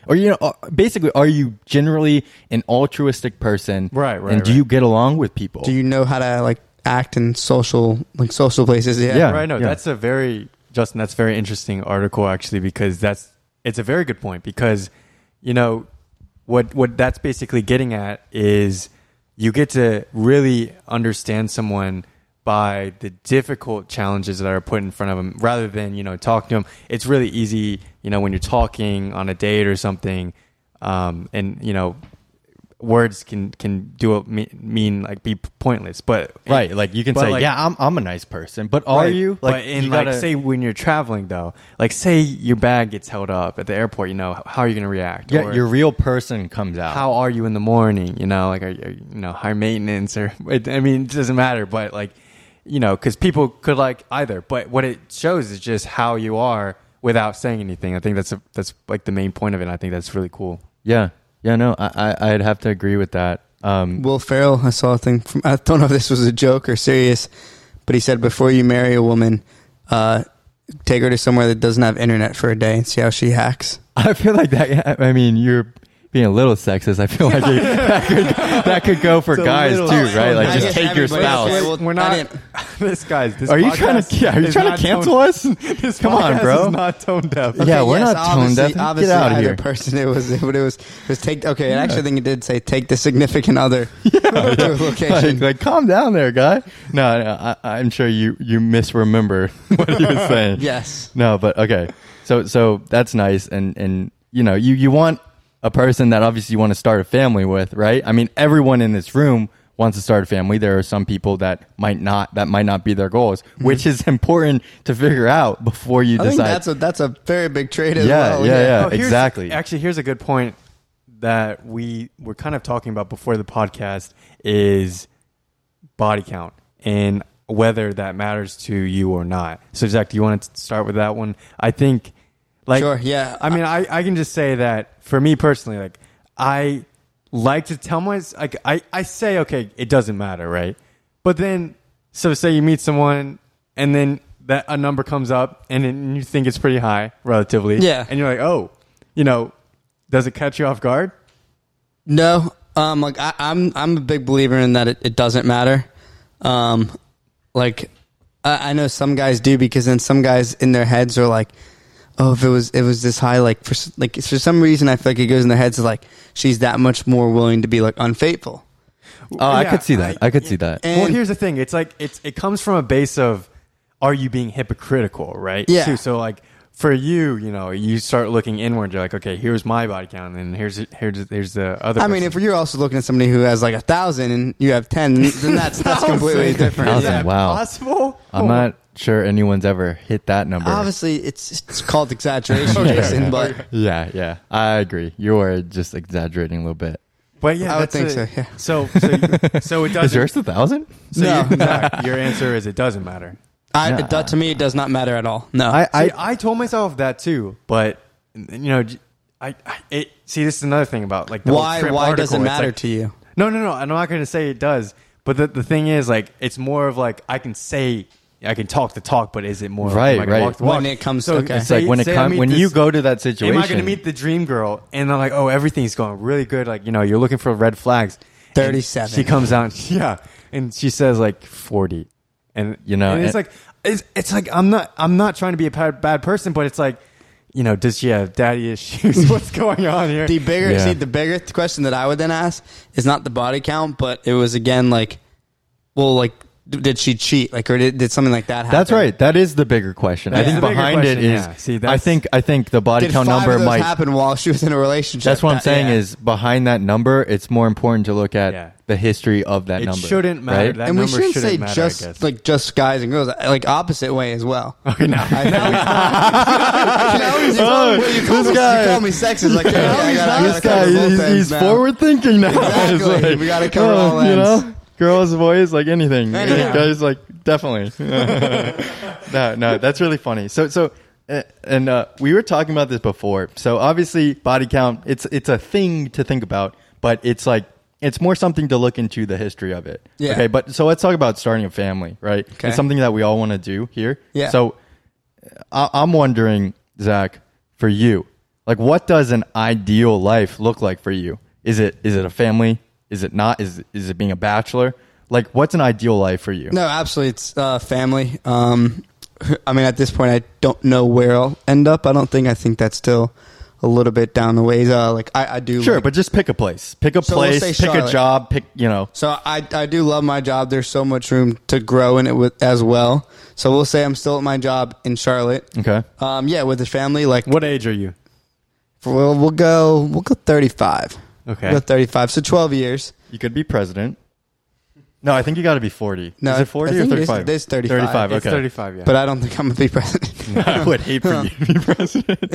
or you know, uh, basically, are you generally an altruistic person? Right, right, And do right. you get along with people? Do you know how to like act in social like social places? Yeah. Yeah. Right. No, yeah. that's a very Justin. That's a very interesting article actually, because that's it's a very good point, because you know what what that's basically getting at is you get to really understand someone by the difficult challenges that are put in front of them, rather than you know talking to them. It's really easy, you know, when you're talking on a date or something, um, and you know. Words can can do a, mean, mean like be pointless, but right. Like you can but say, like- yeah, I'm I'm a nice person, but are Right. you? Like, Like, but in you like gotta- say when you're traveling though, like say your bag gets held up at the airport, you know, how are you going to react? yeah, Or your real person comes out. how are you in the morning? You know, like are, are you know high maintenance or it, I mean, it doesn't matter, but like you know, because people could like either, but what it shows is just how you are without saying anything. I think that's a, that's like the main point of it. And I think that's really cool. Yeah, yeah, no, I I- I'd have to agree with that. Um, Will Ferrell, I saw a thing from, I don't know if this was a joke or serious, but he said before you marry a woman, uh, take her to somewhere that doesn't have internet for a day and see how she hacks. I feel like that. Yeah, I mean, you're being a little sexist. I feel like it, that, could, that could go for It's a guys little- too, right? Like I just guess take your everybody- spouse. okay, well, We're I not. didn't- This guy's. This Are you trying podcast to? Are you is trying not to cancel tone- us? This Come on, podcast bro. is not tone deaf. Yeah, we're yes, not tone obviously- deaf. Get Obviously, out of either here. person it was, but it was, it was take. Okay, and actually, I think it did say take the significant other to a location. Like, like, calm down there, guy. No, no I, I'm sure you you misremember what he was saying. Yes. No, but okay. So so that's nice, and and you know you you want a person that obviously you want to start a family with, right? I mean, everyone in this room wants to start a family. There are some people that might not, that might not be their goals, which is important to figure out before you I decide. think that's a that's a very big trade as Yeah, well. yeah, yeah. Oh, here's- exactly. Actually, here's a good point that we were kind of talking about before the podcast is body count and whether that matters to you or not. So, Zach, do you want to start with that one? I think, like, Sure, yeah. I mean, I, I can just say that for me personally, like, I like to tell myself, like, I, I say, okay, it doesn't matter, right? But then, so say you meet someone and then that a number comes up and then you think it's pretty high relatively. Yeah. And you're like, oh, you know, does it catch you off guard? No, um, like I, I'm, I'm a big believer in that it, it doesn't matter. Um, like I, I know some guys do, because then some guys in their heads are like, oh, if it was, it was this high, like for s- like for some reason I feel like it goes in their heads like she's that much more willing to be like unfaithful. oh, I Yeah, could see that. I, could see that. And- well, here's the thing. It's like it's it comes from a base of are you being hypocritical, right? Yeah. Too. So like for you, you know, you start looking inward. You're like, okay, here's my body count, and here's here's here's the other. I mean, person. if you're also looking at somebody who has like a thousand and you have ten, then that's that's completely different. Thousand, Yeah. wow. possible, I'm not sure anyone's ever hit that number. Obviously, it's it's called exaggeration, Jason. But Yeah, yeah. I agree. You are just exaggerating a little bit. But yeah, I would that's think a- so, yeah. So so, you- so it doesn't. Is yours a thousand? So No. you, Zach, your answer is it doesn't matter. I, No. it, does- to me, it does not matter at all. No, I, See, I told myself that too, but you know, j- I, I it, see this is another thing about like the whole why Trip why article. does it It's matter like- to you? No, no, no. I'm not going to say it does, but the the thing is, like, it's more of like I can say I can talk the talk, but is it more like, Right, am I gonna right. walk the walk? When it comes So to- okay. it's like when it say I comes meet when this- you go to that situation. Am I going to meet the dream girl? And I'm like, oh, everything's going really good. Like, you know, you're looking for red flags. And thirty-seven. She comes out, yeah, and she says like forty, and You know, and it's and- like it's it's like I'm not I'm not trying to be a bad, bad person, but it's like, you know, does she have daddy issues? What's going on here? The bigger, Yeah. see, the bigger question that I would then ask is not the body count, but it was again like, well, like, d- did she cheat? Like, or did, did something like that happen? That's right. That is the bigger question. I That's think the bigger behind it question, is. yeah. See, I that's- think I think the body Did count five number of those might. happen while she was in a relationship? That's what I'm That- saying yeah. is behind that number, it's more important to look at Yeah. the history of that It number. shouldn't matter. right? That and we number shouldn't shouldn't say matter, I just guess. like just guys and girls, like opposite way as well. Okay, now, I know. now he's, Oh, well, you call this me, guy- you call me sexist. Like, yeah, I gotta, I This gotta guy, cover both he's, ends he's now. forward thinking now. Exactly. It's like, We gotta cover oh, all You ends. know, girls' voice, like anything. Anyhow. Guys, like definitely. no, no, that's really funny. So, so, uh, and uh, we were talking about this before. So obviously, body count, it's it's a thing to think about, but it's like it's more something to look into the history of it. Yeah. Okay, but so let's talk about starting a family, right? Okay. It's something that we all want to do here. Yeah. So I, I'm wondering, Zach, for you, Like, what does an ideal life look like for you? Is it is it a family? Is it not? Is it, is it being a bachelor? Like, what's an ideal life for you? No, absolutely. It's uh, family. Um, I mean, at this point, I don't know where I'll end up. I don't think. I think that's still a little bit down the ways. Uh, like, I, I do. Sure, like, but just pick a place. Pick a So we'll place. say Pick a Charlotte. job. Pick, you know. So I I do love my job. There's so much room to grow in it with, as well. So we'll say I'm still at my job in Charlotte. Okay. Um, yeah, with the family. Like, What age are you? we'll we'll go we'll go thirty-five. Okay. We'll go thirty-five. So twelve years. You could be president. No, I think you got to be forty. No, is it forty I or think it is- thirty-five? it is thirty-five. thirty-five, It's okay. thirty-five, yeah. But I don't think I'm gonna be president. I would hate for you to be president.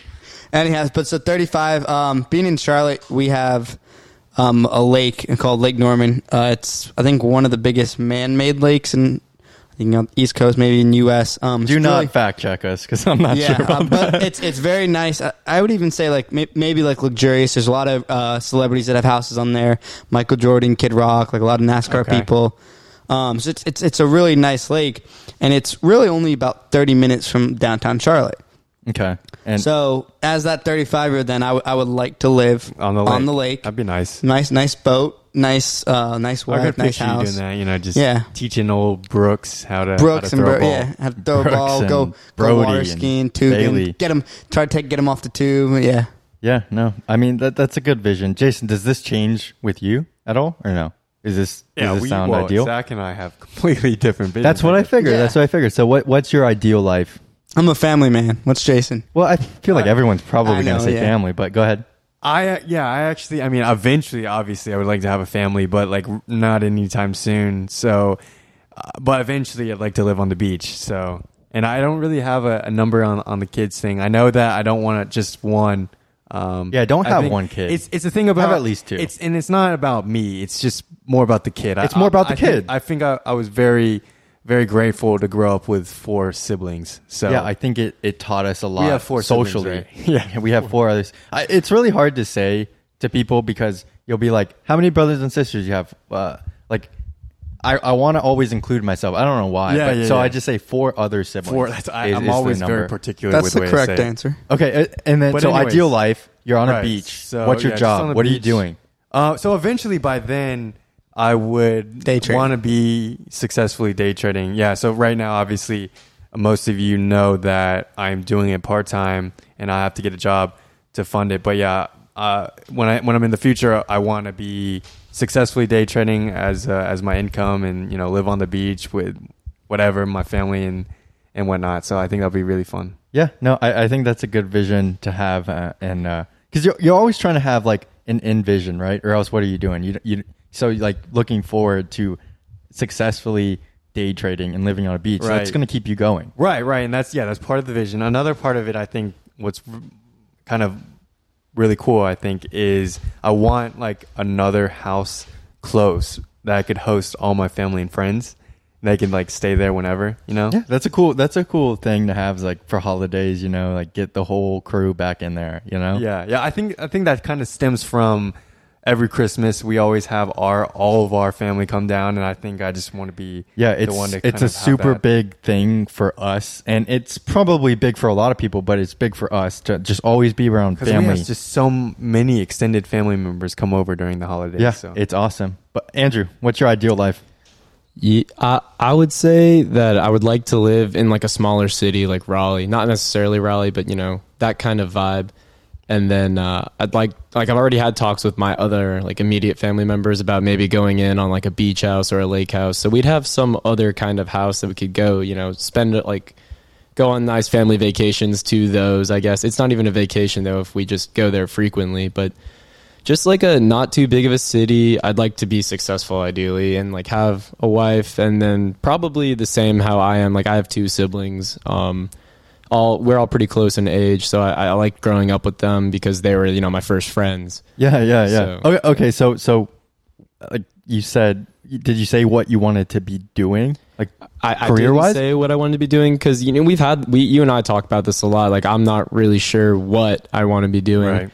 And he has, but so thirty-five. Um, being in Charlotte, we have um, a lake called Lake Norman. Uh, it's I think one of the biggest man-made lakes in I think on the East Coast, maybe in U S. Um, Do it's not really- fact check us because I'm not yeah, sure about uh, but that. it's it's very nice. I, I would even say like may, maybe like luxurious. There's a lot of uh, celebrities that have houses on there. Michael Jordan, Kid Rock, like a lot of NASCAR Okay. people. Um, so it's it's it's a really nice lake, and it's really only about thirty minutes from downtown Charlotte. Okay. And So as that thirty-five year, then I, w- I would like to live on the lake. On the lake. That'd be nice. Nice, nice boat, nice, uh, nice I wife, could nice picture you house. doing that. You know, just Yeah. teaching old Brooks how to Brooks how to and throw a Bro- ball. yeah, have to throw a Brooks ball, and go, go Brody water and skiing, tube, Bailey. and get him. Try to take, get him off the tube. Yeah. yeah, no. I mean, that that's a good vision. Jason, does this change with you at all or no? Is this, Yeah, does this we, sound well, ideal? Zach and I have completely different visions. That's what I figured. Yeah. That's what I figured. So what what's your ideal life? I'm a family man. What's Jason? Well, I feel like I- everyone's probably I going know, to say yeah. family, but go ahead. I uh, yeah, I actually, I mean, eventually, obviously, I would like to have a family, but like r- not anytime soon. So, uh, but eventually, I'd like to live on the beach. So, and I don't really have a, a number on on the kids thing. I know that I don't want just one. Um, Yeah, don't I have think one kid. It's it's a thing about Have at least two. It's and it's not about me. It's just more about the kid. It's I, more about the I think- kid. I think I, I was very very grateful to grow up with four siblings. So Yeah, I think it, it taught us a lot have four siblings, socially. right? Yeah, we have four others. I, it's really hard to say to people because you'll be like, how many brothers and sisters you have? Uh, like, I, I want to always include myself. I don't know why. Yeah, but yeah, so yeah. I just say four other siblings. four. That's, I, is- I'm is the always number. very particular That's with the way I correct say it. answer. Okay, uh, and then But so anyways. ideal life, you're on a Right. beach. So, What's your yeah, just on job? the What are you beach. doing? Uh, so eventually, by then, I would Day trading. want to be successfully day trading. Yeah. So right now, obviously, most of you know that I'm doing it part time, and I have to get a job to fund it. But yeah, uh, when I when I'm in the future, I want to be successfully day trading as uh, as my income, and you know, live on the beach with whatever my family and and whatnot. So I think that'll be really fun. Yeah, no, I, I think that's a good vision to have, uh, and because you're you're always trying to have like an end vision, right? Or else, what are you doing? You you so like looking forward to successfully day trading and living on a beach. So Right. that's going to keep you going. Right, right, and that's yeah, that's part of the vision. Another part of it, I think, what's r- kind of really cool, I think, is I want like another house close that I could host all my family and friends. They can like stay there whenever, you know. Yeah, that's a cool that's a cool thing to have like for holidays. You know, like get the whole crew back in there. You know. Yeah, yeah. I think I think that kind of stems from every Christmas we always have our all of our family come down, and I think I just want to be Yeah, the it's one to it's kind a of have super that. big thing for us, and it's probably big for a lot of people, but it's big for us to just always be around Because we family. have just so many extended family members come over during the holidays. Yeah, so. it's awesome. But Andrew, what's your ideal life? Ye- I, I would say that I would like to live in like a smaller city like Raleigh, not necessarily Raleigh, but you know, that kind of vibe. And then uh, I'd like, like I've already had talks with my other like immediate family members about maybe going in on like a beach house or a lake house. So we'd have some other kind of house that we could go, you know, spend it like, go on nice family vacations to those, I guess. It's not even a vacation though if we just go there frequently, but just like a not too big of a city. I'd like to be successful ideally and like have a wife, and then probably the same how I am. Like I have two siblings. Um, all we're all pretty close in age, so I, I like growing up with them because they were, you know, my first friends. Yeah, yeah, yeah. So- Okay, okay. So, so, like you said, did you say what you wanted to be doing, like I, I career didn't wise? say what I wanted to be doing because you know we've had we you and I talk about this a lot. Like I'm not really sure what I want to be doing. Right.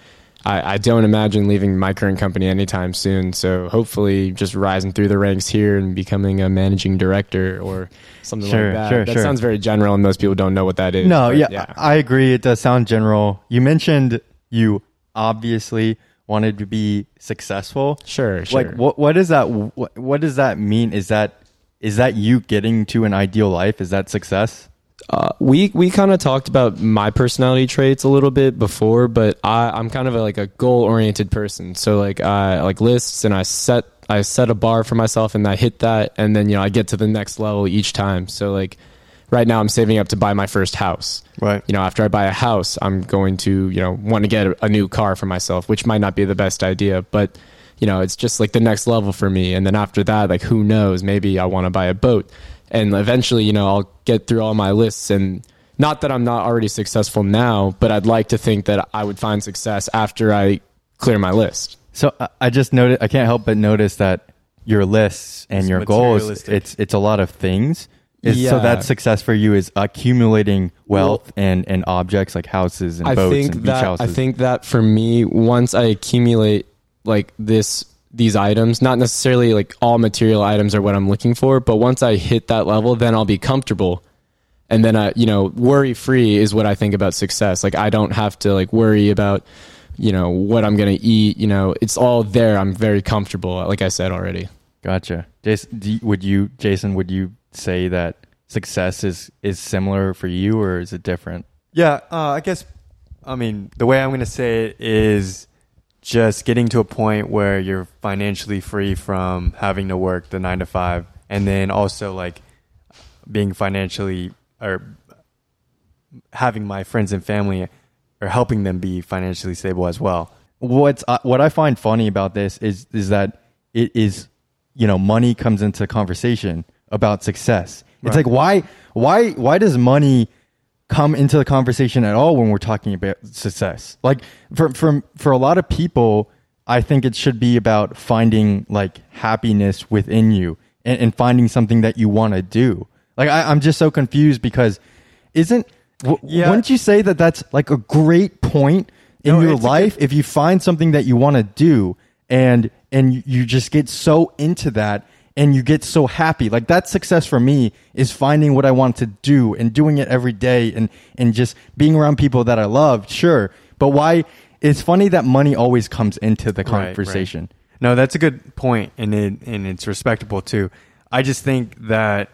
I, I don't imagine leaving my current company anytime soon. So hopefully just rising through the ranks here and becoming a managing director or something Sure, like that. sure, that sure. sounds very general and most people don't know what that is. No, but yeah, I I agree. It does sound general. You mentioned you obviously wanted to be successful. Sure, sure. Like, what what does that what, what does that mean? Is that is that you getting to an ideal life? Is that success? Uh, we we kind of talked about my personality traits a little bit before, but I, I'm kind of a, like a goal oriented person. So like I like lists, and I set I set a bar for myself, and I hit that, and then you know I get to the next level each time. So like right now, I'm saving up to buy my first house. Right. You know, after I buy a house, I'm going to you know want to get a, a new car for myself, which might not be the best idea, but you know it's just like the next level for me. And then after that, like who knows, maybe I want to buy a boat. And eventually, you know, I'll get through all my lists, and not that I'm not already successful now, but I'd like to think that I would find success after I clear my list. So I- I just noted. I can't help but notice that your lists and It's your goals. materialistic. It's it's a lot of things. Is, So Yeah. that success for you is accumulating wealth and, and objects like houses and I boats think and beach that houses. I think that for me, once I accumulate like this these items, not necessarily like all material items are what I'm looking for, but once I hit that level, then I'll be comfortable. And then I, you know, worry free is what I think about success. Like I don't have to like worry about, you know, what I'm going to eat, you know, it's all there. I'm very comfortable, like I said already. Gotcha. Jason, do you, would you, Jason, would you say that success is, is similar for you, or is it different? Yeah, uh, I guess, I mean, the way I'm going to say it is just getting to a point where you're financially free from having to work the nine to five, and then also like being financially or having my friends and family or helping them be financially stable as well. What's uh, what I find funny about this is is that it is, you know, money comes into conversation about success. It's Right. like why why why does money come into the conversation at all when we're talking about success? Like for for for a lot of people, I think it should be about finding like happiness within you and, and finding something that you want to do. Like I, I'm just so confused because isn't w- Yeah. wouldn't you say that that's like a great point in No, your it's a life if you find something that you want to do and and you just get so into that and you get so happy? Like that's success for me, is finding what I want to do and doing it every day and and just being around people that I love. Sure, but why? It's funny that money always comes into the Right, right. conversation. No, that's a good point, and it and it's respectable too. I just think that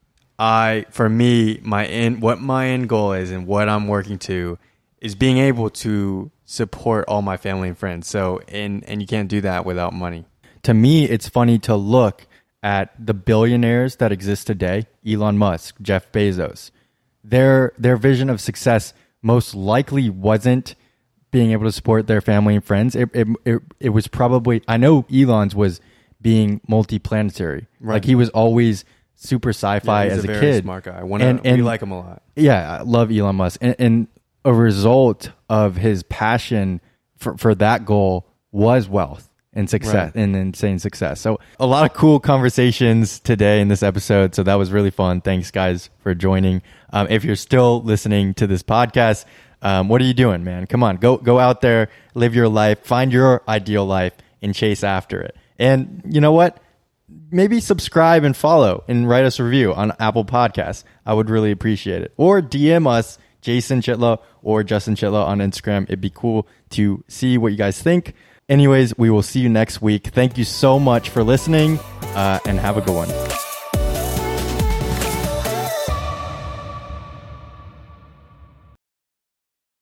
I, for me, my end, what my end goal is, and what I'm working to, is being able to support all my family and friends. So, and and you can't do that without money. To me, it's funny to look at the billionaires that exist today: Elon Musk, Jeff Bezos. Their their vision of success most likely wasn't being able to support their family and friends. It it it, it was probably, I know Elon's was being multiplanetary. Right. Like he was always super sci-fi Yeah, he's as a, a very kid. smart guy. One and, of, and we like him a lot. Yeah, I love Elon Musk. And, and a result of his passion for, for that goal was wealth and success Right. and insane success. So a lot of cool conversations today in this episode. So that was really fun. Thanks guys for joining. Um, if you're still listening to this podcast, um, what are you doing, man? Come on, go, go out there, live your life, find your ideal life and chase after it. And you know what? Maybe subscribe and follow and write us a review on Apple Podcasts. I would really appreciate it. Or D M us, Jason Chitla or Justin Chitla on Instagram. It'd be cool to see what you guys think. Anyways, we will see you next week. Thank you so much for listening, uh, and have a good one.